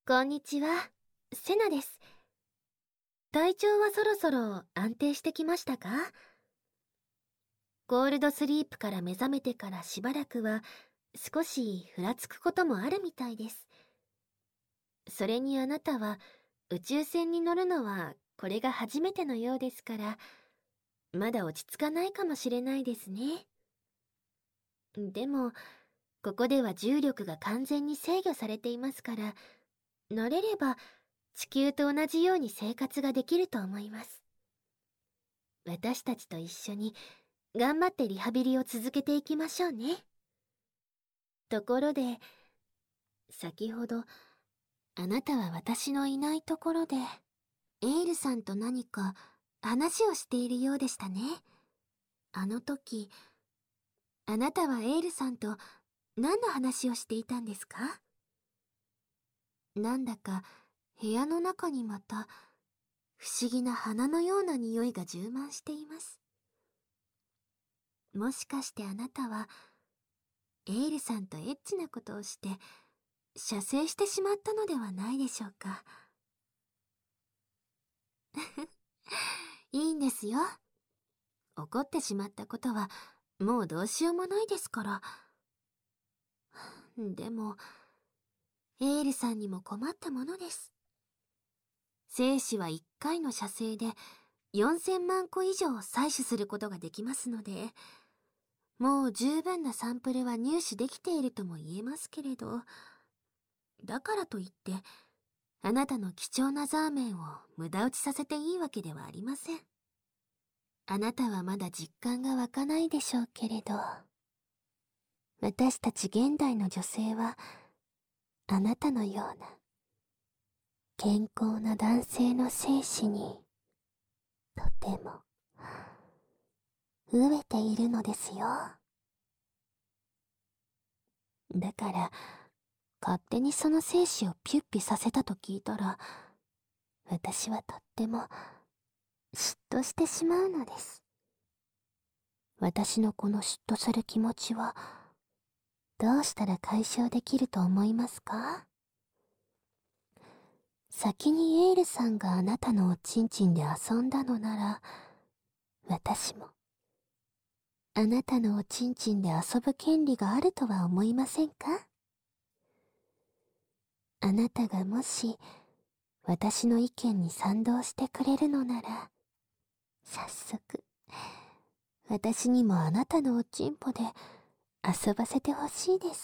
こんにちは、セナです。体調はそろそろ安定してきましたか？ゴールドスリープから目覚めてからしばらくは少しふらつくこともあるみたいです。それにあなたは宇宙船に乗るのはこれが初めてのようですから、まだ落ち着かないかもしれないですね。でも、ここでは重力が完全に制御されていますから、乗れれば地球と同じように生活ができると思います。私たちと一緒に頑張ってリハビリを続けていきましょうね。ところで、先ほどあなたは私のいないところでエイルさんと何か話をしているようでしたね。あの時、あなたはエイルさんと何の話をしていたんですか？なんだか部屋の中にまた不思議な花のような匂いが充満しています。もしかしてあなたはエイルさんとエッチなことをして射精してしまったのではないでしょうか。いいんですよ。怒ってしまったことはもうどうしようもないですから。でもエイルさんにも困ったものです。精子は1回の射精で4000万個以上採取することができますので、もう十分なサンプルは入手できているとも言えますけれど、だからといってあなたの貴重なザーメンを無駄打ちさせていいわけではありません。あなたはまだ実感が湧かないでしょうけれど、私たち現代の女性はあなたのような健康な男性の精子にとても飢えているのですよ。だから勝手にその精子をピュッピさせたと聞いたら、私はとっても嫉妬してしまうのです。私のこの嫉妬する気持ちはどうしたら解消できると思いますか？先にエールさんがあなたのおちんちんで遊んだのなら、私もあなたのおちんちんで遊ぶ権利があるとは思いませんか？あなたがもし私の意見に賛同してくれるのなら、早速私にもあなたのおちんぽで遊ばせてほしいです。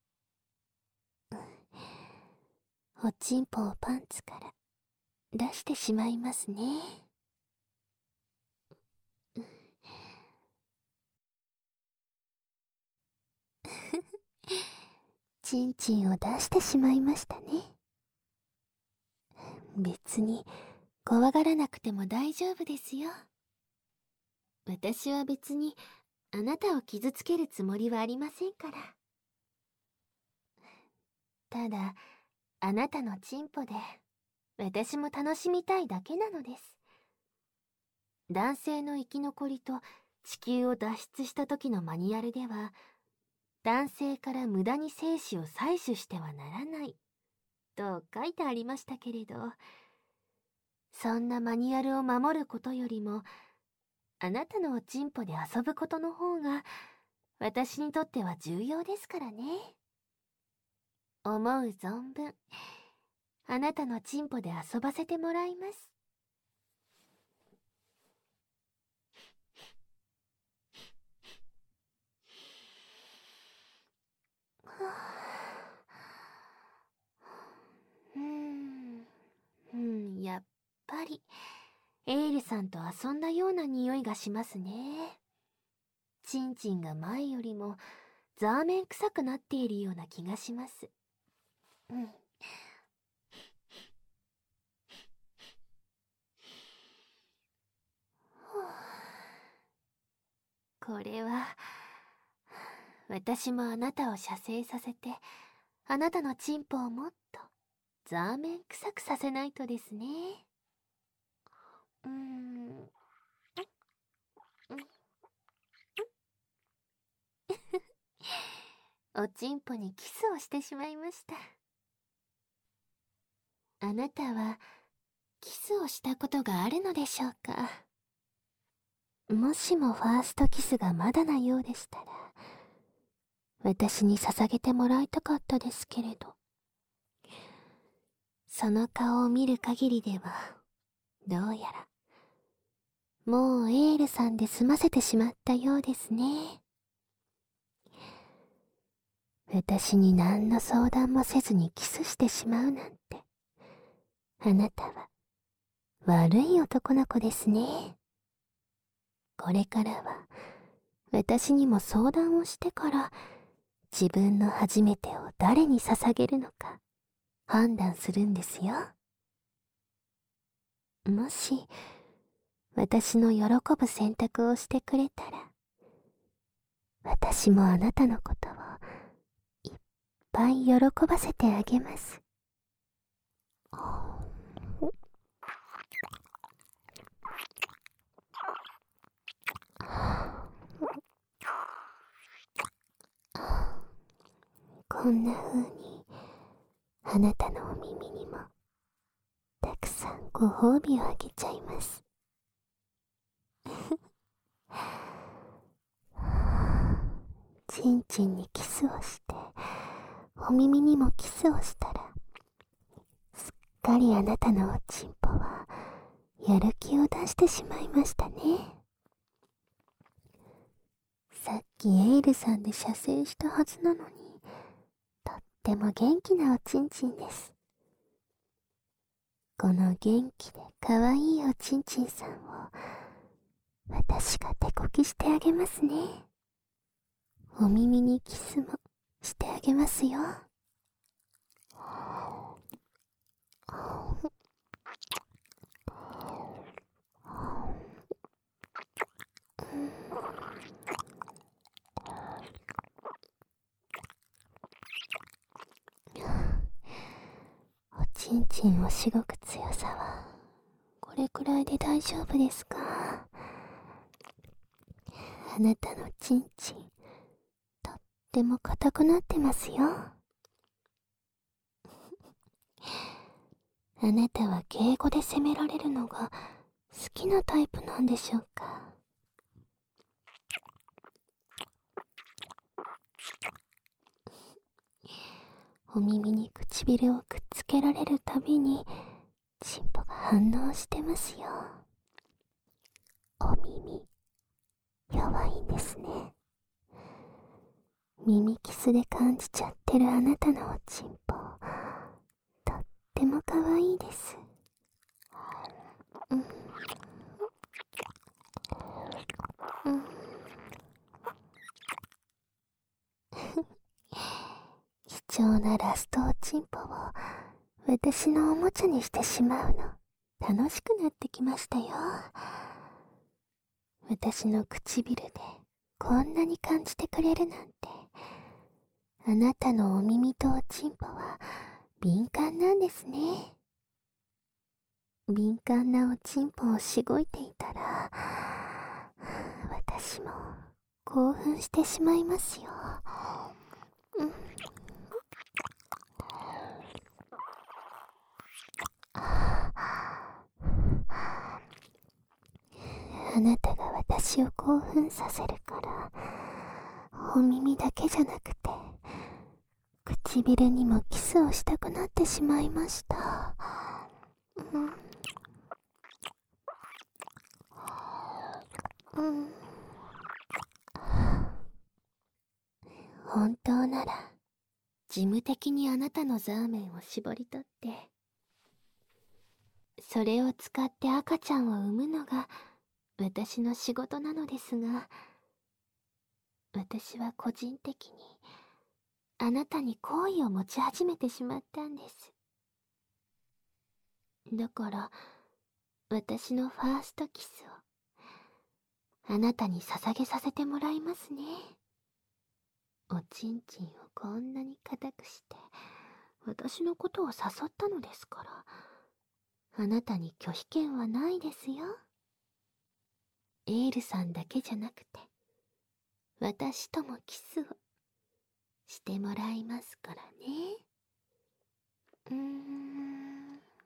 おちんぽをパンツから出してしまいますね。ちんちんを出してしまいましたね。別に怖がらなくても大丈夫ですよ。私は別にあなたを傷つけるつもりはありませんから。ただ、あなたのチンポで私も楽しみたいだけなのです。男性の生き残りと地球を脱出した時のマニュアルでは、男性から無駄に精子を採取してはならないと書いてありましたけれど、そんなマニュアルを守ることよりも、あなたのおちんぽで遊ぶことの方が私にとっては重要ですからね。思う存分あなたのちんぽで遊ばせてもらいます。やっぱりエイルさんと遊んだような匂いがしますね。ちんちんが前よりもザーメン臭くなっているような気がします。これは私もあなたを射精させて、あなたのチンポをもっとザーメン臭くさせないとですね。おちんぽにキスをしてしまいました。 あなたはキスをしたことがあるのでしょうか？もしもファーストキスがまだなようでしたら、私に捧げてもらいたかったですけれど、その顔を見る限りでは、どうやら、もうエールさんで済ませてしまったようですね。私に何の相談もせずにキスしてしまうなんて、あなたは悪い男の子ですね。これからは私にも相談をしてから自分の初めてを誰に捧げるのか判断するんですよ。もし私の喜ぶ選択をしてくれたら、私もあなたのことをいっぱい喜ばせてあげます。こんな風にあなたのお耳にもたくさんご褒美をあげちゃいます。ちんちんにキスをしてお耳にもキスをしたら、すっかりあなたのおちんぽはやる気を出してしまいましたね。さっきエイルさんで射精したはずなのに、とっても元気なおちんちんです。この元気でかわいいおちんちんさんを私が手こきしてあげますね。お耳にキスもしてあげますよ。おちんちんをしごく強さはこれくらいで大丈夫ですか？あなたのちんちんとっても硬くなってますよ。あなたは敬語で責められるのが好きなタイプなんでしょうか？お耳に唇をくっつけられるたびにチンポが反応してますよ。お耳弱いんですね。耳キスで感じちゃってるあなたのおちんぽ、とっても可愛いです。うん、うん。貴重なラストおちんぽを私のおもちゃにしてしまうの楽しくなってきましたよ。私の唇でこんなに感じてくれるなんて、あなたのお耳とおちんぽは敏感なんですね。敏感なおちんぽをしごいていたら、私も興奮してしまいますよ。うん、あなたが私を興奮させるから、お耳だけじゃなくて唇にもキスをしたくなってしまいました。うん、うん、本当なら事務的にあなたのザーメンを絞り取って、それを使って赤ちゃんを産むのが私の仕事なのですが、私は個人的にあなたに好意を持ち始めてしまったんです。だから私のファーストキスをあなたに捧げさせてもらいますね。おちんちんをこんなに硬くして私のことを誘ったのですから、あなたに拒否権はないですよ。エールさんだけじゃなくて私ともキスをしてもらいますからね。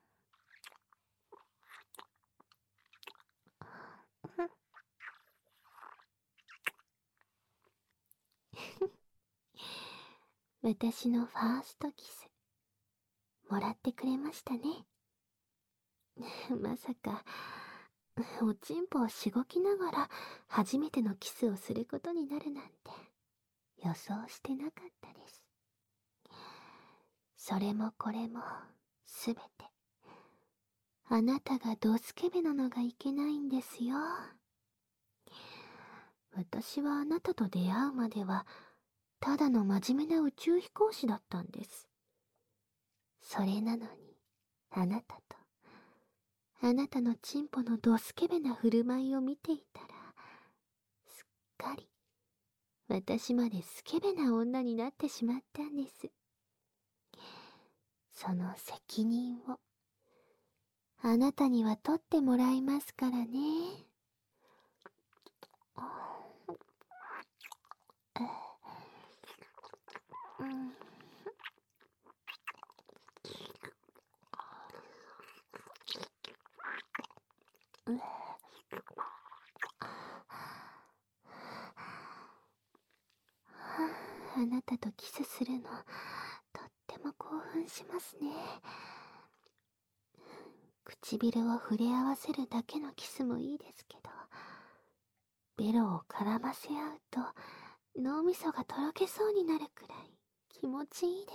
私のファーストキス、もらってくれましたね。まさか、おちんぽをしごきながら初めてのキスをすることになるなんて予想してなかったです。それもこれもすべてあなたがドスケベなのがいけないんですよ。私はあなたと出会うまではただの真面目な宇宙飛行士だったんです。それなのにあなたとあなたのチンポのドスケベな振る舞いを見ていたら、すっかり私までスケベな女になってしまったんです。その責任をあなたには取ってもらいますからね。あなたとキスするのとっても興奮しますね。唇を触れ合わせるだけのキスもいいですけど、ベロを絡ませ合うと脳みそがとろけそうになるくらい気持ちいいです。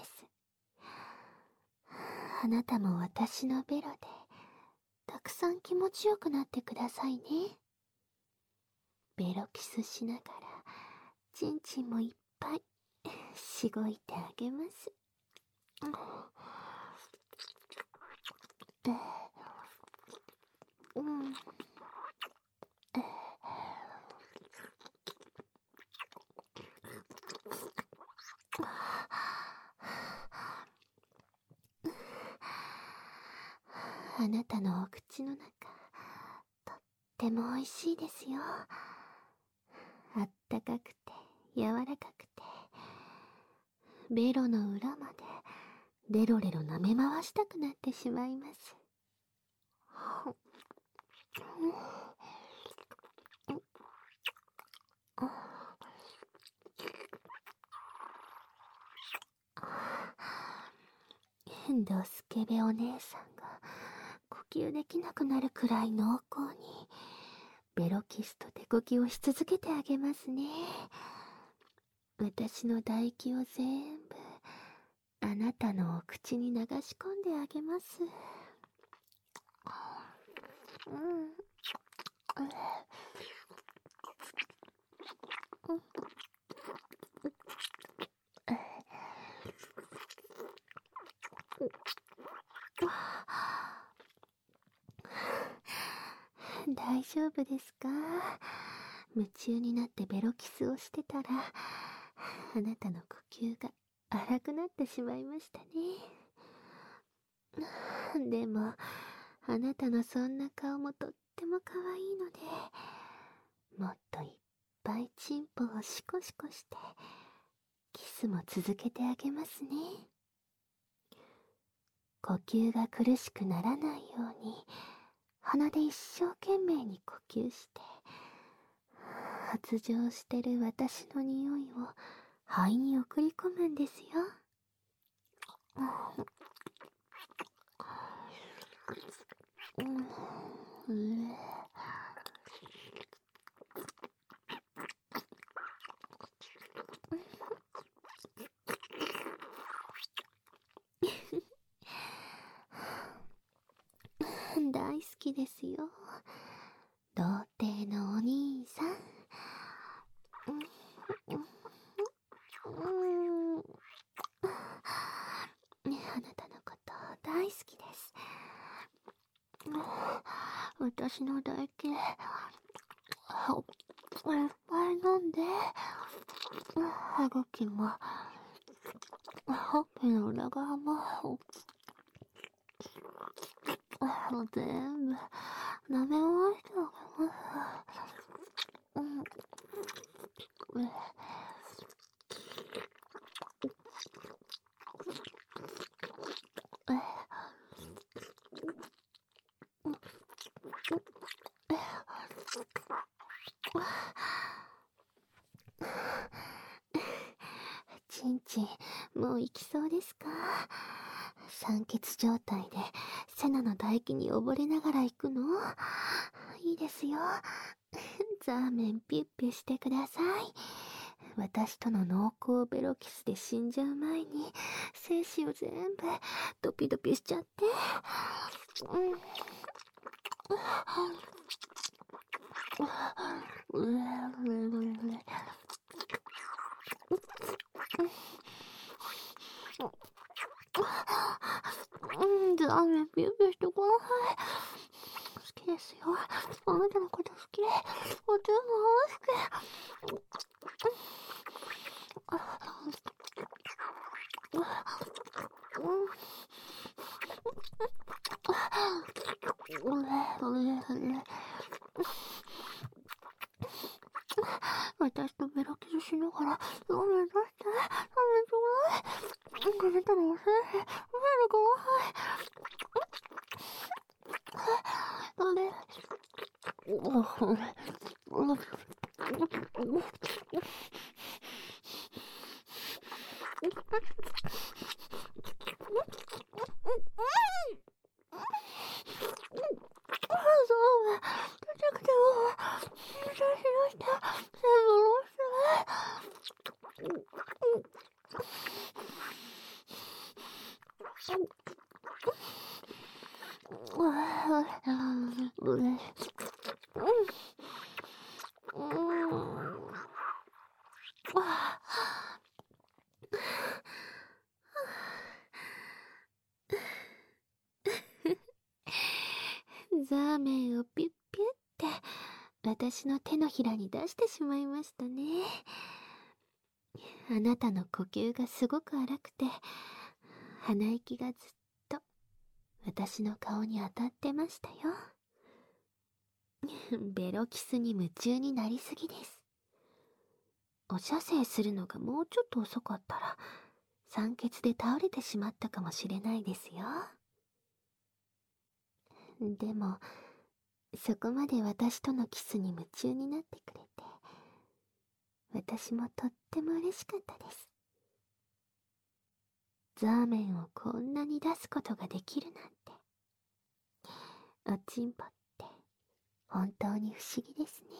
あなたも私のベロでたくさん気持ちよくなってくださいね。ベロキスしながらチンチンもいっぱいしごいてあげます。あなたのお口の中、とっても美味しいですよ。あったかくて柔らかくて、ベロの裏までレロレロ舐め回したくなってしまいます。ドスケベお姉さんが呼吸できなくなるくらい濃厚にベロキスと手こきをし続けてあげますね。私の唾液を全部あなたのお口に流し込んであげます。大丈夫ですか？夢中になってベロキスをしてたら、あなたの呼吸が荒くなってしまいましたね。でも、あなたのそんな顔もとっても可愛いので、もっといっぱいチンポをシコシコして、キスも続けてあげますね。呼吸が苦しくならないように、鼻で一生懸命に呼吸して、発情してる私の匂いを肺に送り込むんですよ。大好きですよ。童貞のお兄さん。あなたのこと大好きです。私の唾液いっぱい飲んで、歯茎もほっぺの裏側も全部舐め回してあげます。チンチンもう行きそうですか？酸欠状態でセナの唾液に溺れながら行くの？いいですよ。ザーメンピュッピュしてください。私との濃厚ベロキスで死んじゃう前に精子を全部ドピドピしちゃって。ザーメンピュッピュしてください。好きですよ。あなたのこと好き。お茶も好き。私とベロキスしながら、ラーメン出して、ラーメンちょうだい。くれたらおせえ、おせえでください。ザーメンをピュッピュって私の手のひらに出してしまいましたね。あなたの呼吸がすごく荒くて、鼻息がずっと私の顔に当たってましたよ。ベロキスに夢中になりすぎです。お射精するのがもうちょっと遅かったら酸欠で倒れてしまったかもしれないですよ。でもそこまで私とのキスに夢中になってくれて、私もとっても嬉しかったです。ザーメンをこんなに出すことができるなんて。おちんぽって本当に不思議ですね。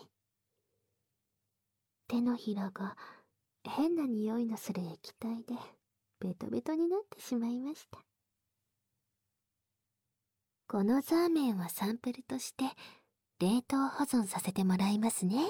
手のひらが変な匂いのする液体でベトベトになってしまいました。このザーメンはサンプルとして冷凍保存させてもらいますね。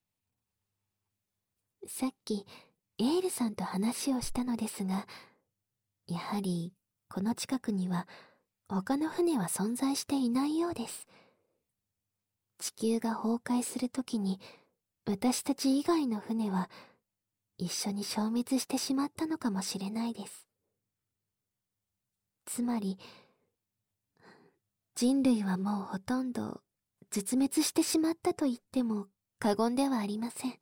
さっきエールさんと話をしたのですが、やはりこの近くには他の船は存在していないようです。地球が崩壊するときに私たち以外の船は一緒に消滅してしまったのかもしれないです。つまり人類はもうほとんど絶滅してしまったと言っても過言ではありません。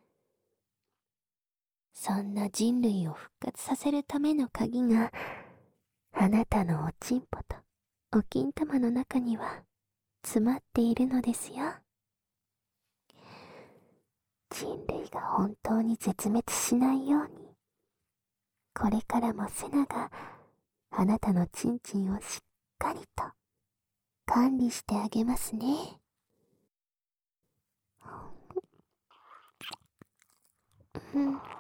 そんな人類を復活させるための鍵が、あなたのおちんぽとお金玉の中には詰まっているのですよ。人類が本当に絶滅しないように、これからもセナがあなたのチンチンをしっかりと管理してあげますね。うん。